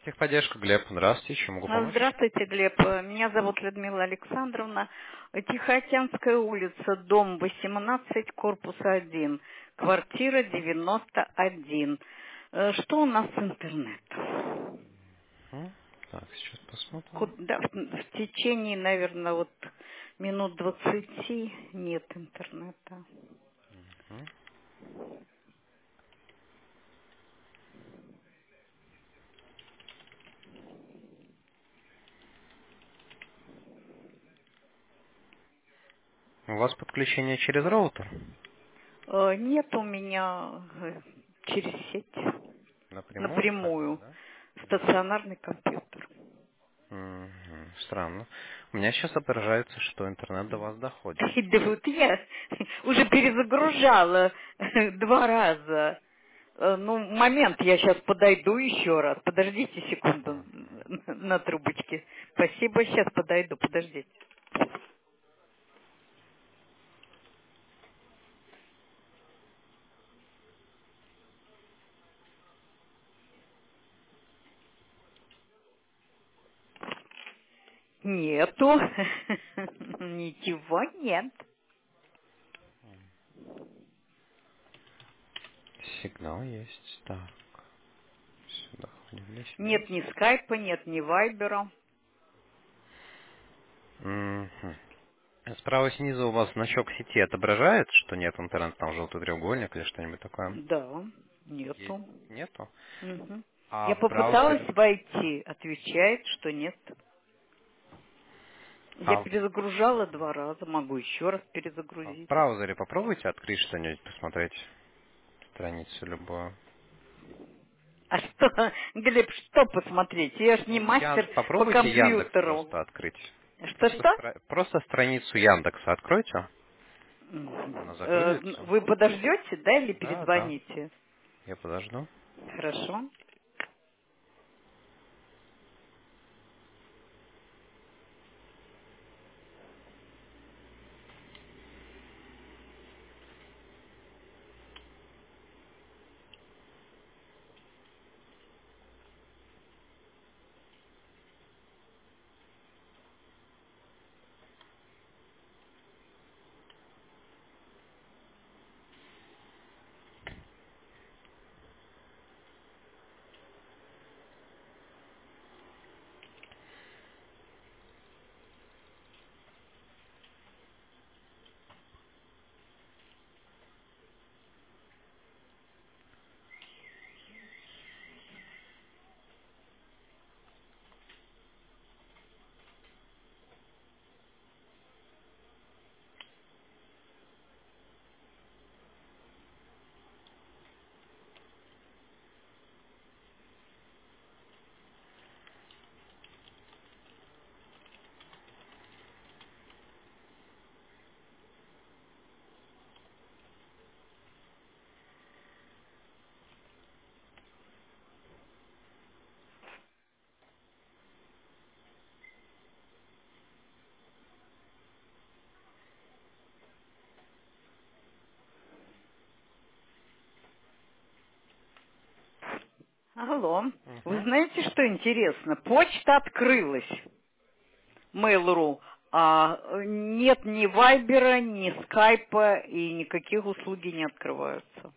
Техподдержка, Глеб. Здравствуйте, чем могу помочь? Здравствуйте, Глеб. Меня зовут Людмила Александровна. Тихоокеанская улица, дом 18, корпус 1, квартира 91. Что у нас с интернетом? Так, сейчас посмотрим. Да, в течение, наверное, вот минут 20 нет интернета. Мгм. У вас подключение через роутер? Нет у меня через сеть, Напрямую кабель, напрямую, да? стационарный компьютер. Странно. У меня сейчас отображается, что интернет до вас доходит. Да вот я уже перезагружала 2 раза. Ну, момент, я сейчас подойду еще раз. Подождите секунду на трубочке. Спасибо, сейчас подойду, подождите. Нету. Ничего нет. Сигнал есть. Так, сюда ходим Нет сеть. ни скайпа, нет ни вайбера. Мгм. Справа снизу у вас значок сети отображает, что нет интернета, там желтый треугольник или что-нибудь такое? Да, Есть? нету. Нету? Мгм. А Я в попыталась браузере? войти, отвечает, что нет. Я А перезагружала 2 раза, могу еще раз в перезагрузить. браузере попробуйте открыть что-нибудь, посмотреть страницу любую. А что, Глеб, что посмотреть? Я ж не Ну, мастер по попробуйте Яндекс компьютеру. просто открыть. Просто, Что-что? просто страницу Яндекса откройте. Она загрузится. Вы подождете, да, или Да, да. перезвоните? Я подожду. Хорошо. Алло. Вы Угу. знаете, что интересно? Почта открылась. Mail.ru. А нет ни вайбера, ни скайпа, и никаких услуги не открываются.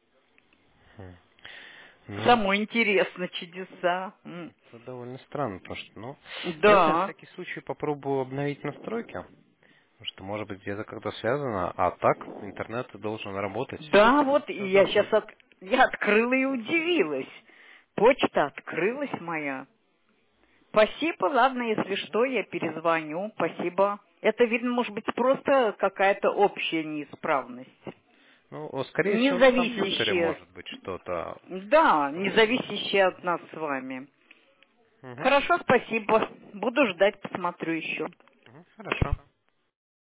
Ну, Самое интересно, чудеса. это довольно странно, потому что, ну, я на Да. всякий случай попробую обновить настройки, потому что, может быть, где-то как-то связано, а так интернет должен работать, Да, вот и все я сейчас заходит. я открыла и удивилась. Почта открылась моя. Спасибо, ладно, если что, я перезвоню. Спасибо. Это, видно, может быть, просто какая-то общая неисправность. Ну, скорее Не всего, на компьютере зависящая, может быть что-то. да, не Потому что... зависящая от нас с вами. Угу. Хорошо, спасибо. Буду ждать, посмотрю еще. Угу. Хорошо.